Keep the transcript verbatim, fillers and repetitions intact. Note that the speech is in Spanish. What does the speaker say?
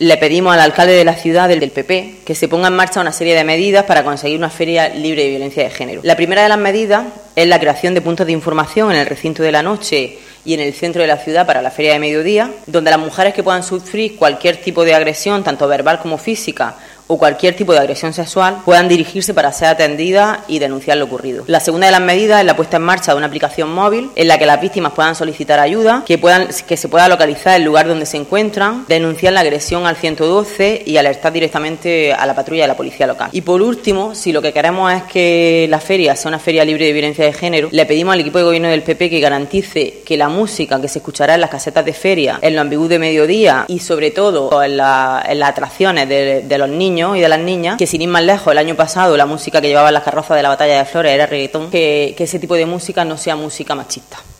Le pedimos al alcalde de la ciudad, del P P, que se ponga en marcha una serie de medidas para conseguir una feria libre de violencia de género. La primera de las medidas es la creación de puntos de información en el recinto de la noche y en el centro de la ciudad para la feria de mediodía, donde las mujeres que puedan sufrir cualquier tipo de agresión, tanto verbal como física, o cualquier tipo de agresión sexual, puedan dirigirse para ser atendidas y denunciar lo ocurrido. La segunda de las medidas es la puesta en marcha de una aplicación móvil en la que las víctimas puedan solicitar ayuda, que puedan que se pueda localizar el lugar donde se encuentran, denunciar la agresión al ciento doce y alertar directamente a la patrulla de la policía local. Y por último, si lo que queremos es que la feria sea una feria libre de violencia de género, le pedimos al equipo de gobierno del P P que garantice que la música que se escuchará en las casetas de feria, en los ambigús de mediodía y sobre todo en, la, en las atracciones de, de los niños y de las niñas, que sin ir más lejos, el año pasado la música que llevaban las carrozas de la Batalla de Flores era reggaetón, que, que ese tipo de música no sea música machista.